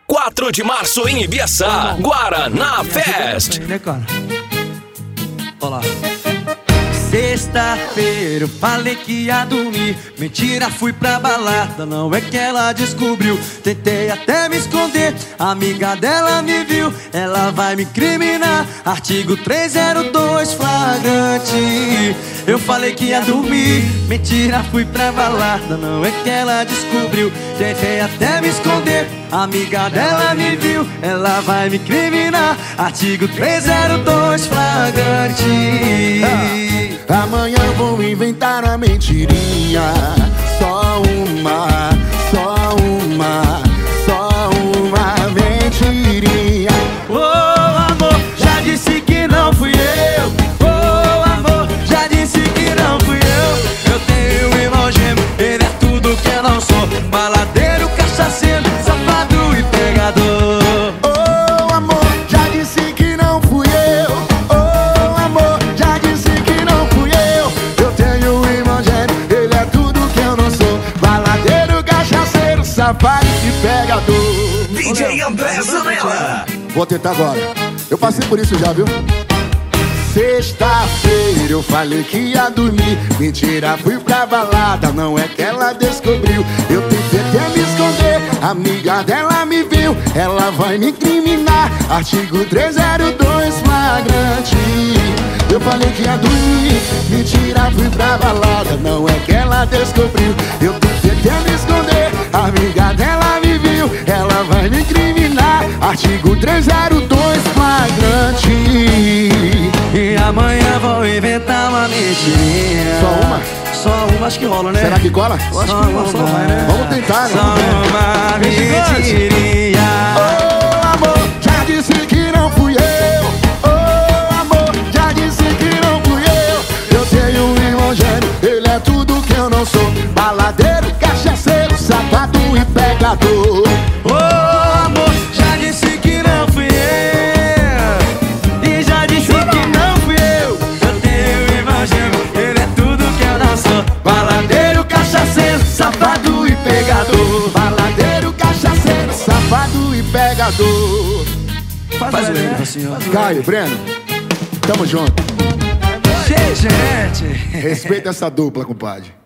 4 de março em Ibiaçá, Guaraná Fest. Olá. Sexta-feira eu falei que ia dormir. Mentira, fui pra balada, não é que ela descobriu. Tentei até me esconder, a amiga dela me viu. Ela vai me incriminar, artigo 302 flagrante. Eu falei que ia dormir. Mentira, fui pra balada, não é que ela descobriu. Tentei até me esconder, a amiga dela me viu. Ela vai me incriminar, artigo 302 flagrante. Amanhã eu vou inventar uma mentirinha. Só uma mentirinha. Oh, amor, já disse que não fui eu. Oh, amor, já disse que não fui eu. Eu tenho um irmão gêmeo, ele é tudo que eu não sou. Baladeiro, cachaceiro, safado e pegador. Oh, amor, já disse que não fui eu. Oh, amor, já disse que não fui eu. Eu tenho um irmão gêmeo, ele é tudo que eu não sou. Baladeiro, cachaceiro, safado e pegador. DJ André Zanella. Vou tentar agora. Eu passei por isso já, viu? Sexta-feira eu falei que ia dormir. Mentira, fui pra balada, não é que ela descobriu. Eu tentei até me esconder, a amiga dela me viu. Ela vai me incriminar, artigo 302 flagrante. Eu falei que ia dormir. Mentira, fui pra balada, não é que ela descobriu. Eu tentei até me esconder, a amiga dela me viu. Ela vai me incriminar, artigo 302 flagrante. E amanhã vou inventar uma mentirinha. Só uma? Só uma, acho que rola, né? Será que cola? Eu acho que só vai, né? Vamos tentar, né? Só uma mentirinha. Oh, amor, já disse que não fui eu. Oh, amor, já disse que não fui eu. Eu tenho um irmão gêmeo, ele é tudo que eu não sou. Baladeiro, cachaceiro, safado e pegador. Oh, amor, já disse que não fui eu. E já disse que não fui eu. Eu tenho um irmão gêmeo, ele é tudo que eu não sou. Baladeiro, cachaceiro, safado e pegador. Baladeiro, cachaceiro, safado e pegador. Faz o erro, senhor. Caio, Breno, tamo junto. Gente. Respeita essa dupla, compadre.